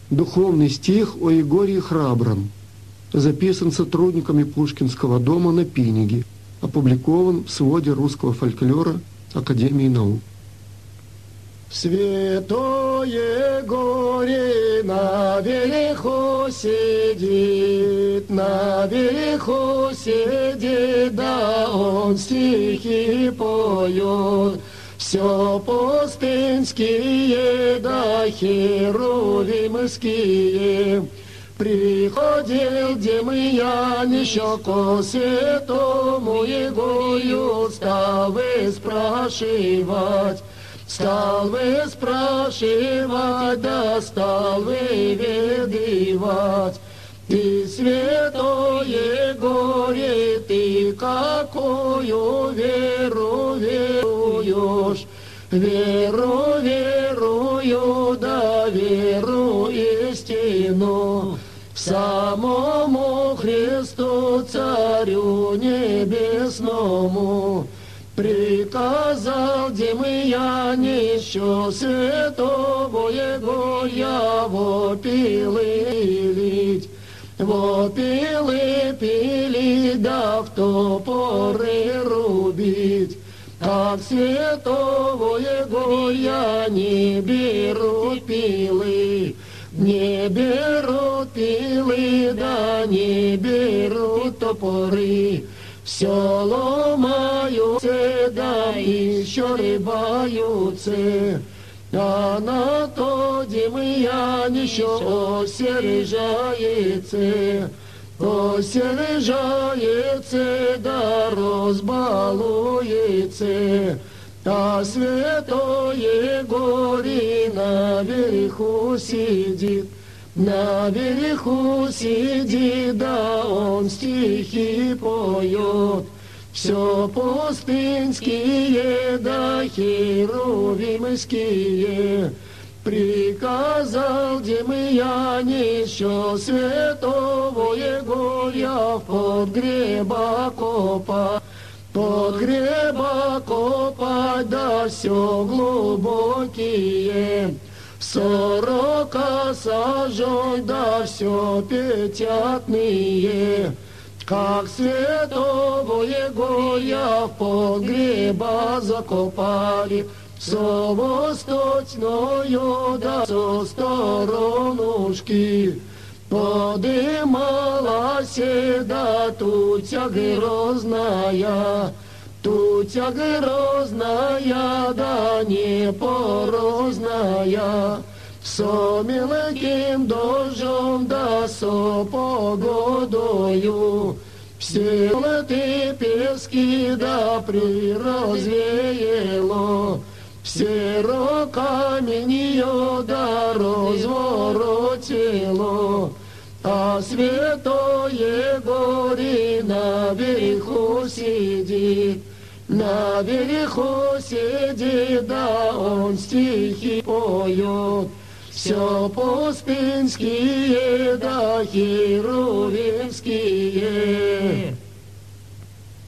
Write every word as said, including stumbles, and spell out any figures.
Духовный стих о Егории Храбром. Записан сотрудниками Пушкинского дома на Пиниге. Опубликован в своде русского фольклора Академии наук. Святой Егорий наверху сидит, наверху сидит, да он стихи поет. Все пустынские, да херувимские. Приходил Демьян еще ко святому Егорию, стал выспрашивать. Стал выспрашивать, да стал выведывать. Ты, святой Егорий, ты какую веру веруешь? Веру верую, да веру истину. Самому Христу, Царю Небесному, приказал Демьян еще святого Егория вопилы лить. Вопилы пили, да в топоры рубить. Как святого Егория не берут пилы, не берут пилы, да не берут топоры. Все ломаются, да еще рыбаются. А на то Демьян еще осережается, осережается, да разбалуется. А святой Егорий наверху сидит, наверху сидит, да он стихи поет. Все пустынские, да херувимские. Приказал Демьян еще святого Егория в подгреба копать. Подгреба копать, да все глубокие. Сорока сажен, да все пятятные. Как святого Егория в погреба закопали, со восточною, да со сторонушки. Подымалась, да тутя грозная, тутя грозная, да не порозная. Со мелким дождем, да со погодою, все леты пески, да приразвеяло. Все руками нее, да разворотило. А святой Егорий наверху сидит, наверху сидит, да он стихи поет. Все пустынские, да херувимские.